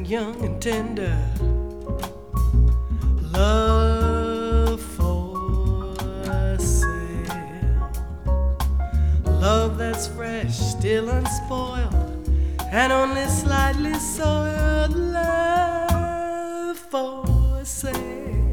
young and tender. Love for sale. Love that's fresh, still unspoiled, and only slightly soiled. Love for sale.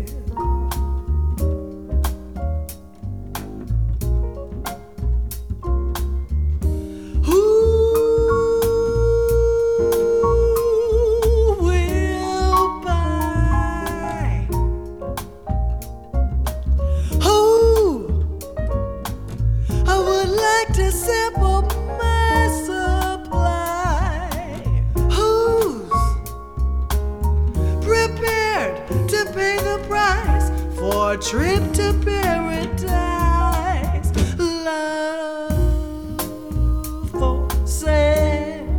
A trip to paradise. Love for sale.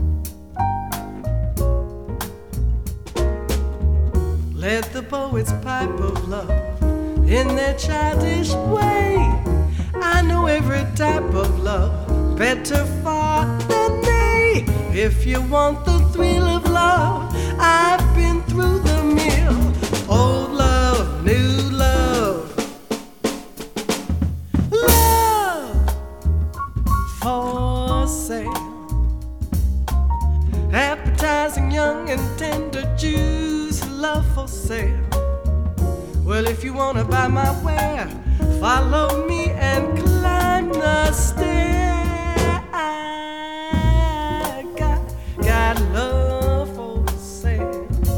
Let the poets pipe of love in their childish way. I know every type of love better far than they. If you want the thrill of love, I've been through the mill. Old love, new love, love for sale. Appetizing, young and tender juice, love for sale. Well, if you wanna buy my ware, follow me and climb the stair. I got love for sale.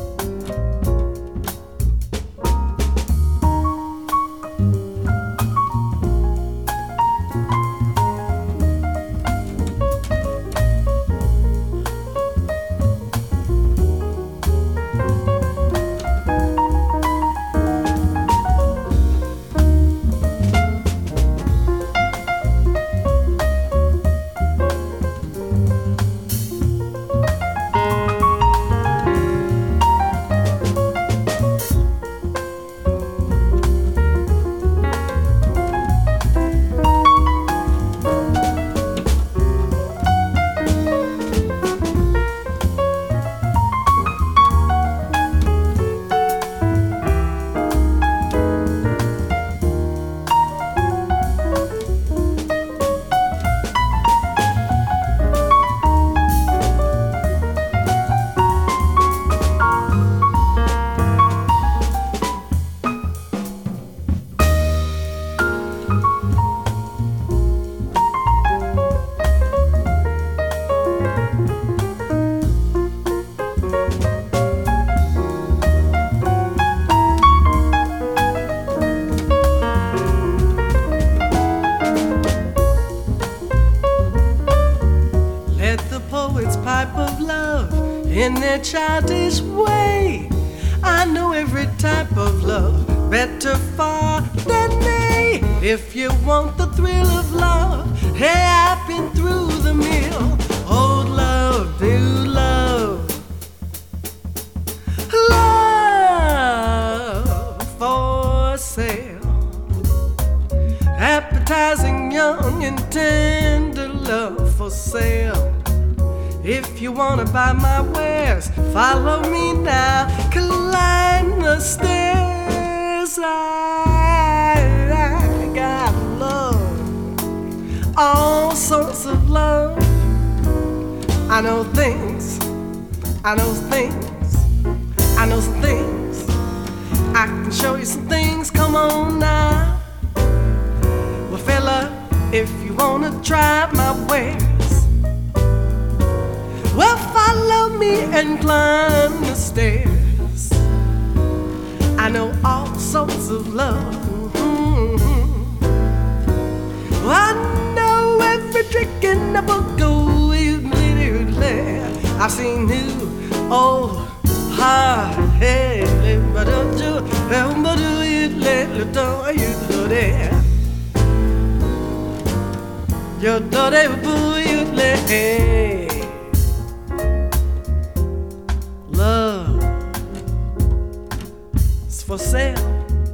Pipe of love in their childish way. I know every type of love better far than they. If you want the thrill of love, hey, I've been through the mill. Old love, new love, love for sale. Appetizing, young and tender love for sale. If you wanna buy my wares, follow me now, climb the stairs. I got love, all sorts of love. I know things, I know things, I know some things. I can show you some things, come on now. Well, fella, if you wanna try my wares, well, follow me and climb the stairs. I know all sorts of love. I know every trick in the book. I've seen new, old, hard, hey, but don't you don't you do that? You do that, boo, you let. Love is for sale.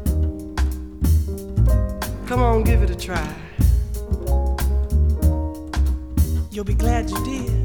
Come on, give it a try. You'll be glad you did.